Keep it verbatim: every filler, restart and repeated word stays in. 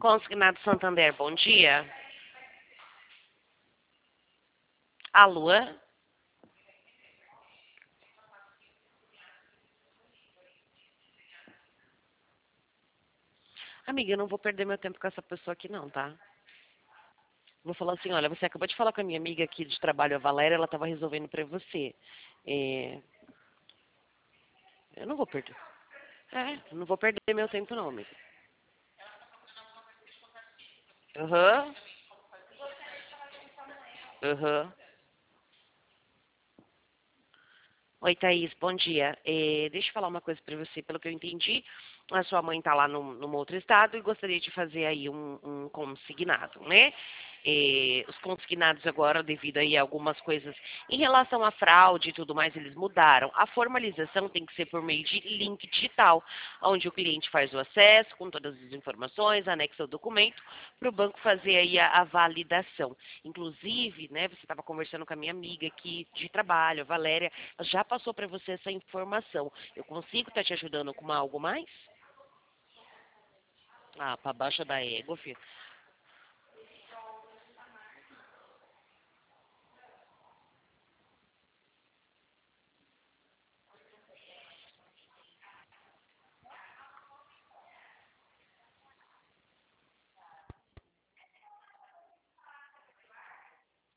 Consignado Santander, bom dia. Alô? Amiga, eu não vou perder meu tempo com essa pessoa aqui não, tá? Vou falar assim, olha, você acabou de falar com a minha amiga aqui de trabalho, a Valéria, ela estava resolvendo pra você. É, eu não vou perder. É, não vou perder meu tempo não, amiga. Aham. Aham. Oi, Thaís, bom dia. É, deixa eu falar uma coisa para você. Pelo que eu entendi, a sua mãe está lá num, num outro estado e gostaria de fazer aí um, um consignado, né? É, os consignados agora, devido aí a algumas coisas em relação à fraude e tudo mais, eles mudaram. A formalização tem que ser por meio de link digital, onde o cliente faz o acesso com todas as informações, anexa o documento, para o banco fazer aí a, a validação. Inclusive, né, você estava conversando com a minha amiga aqui de trabalho, a Valéria, já passou para você essa informação. Eu consigo estar te ajudando com algo mais? Ah, para baixo da égua, filho.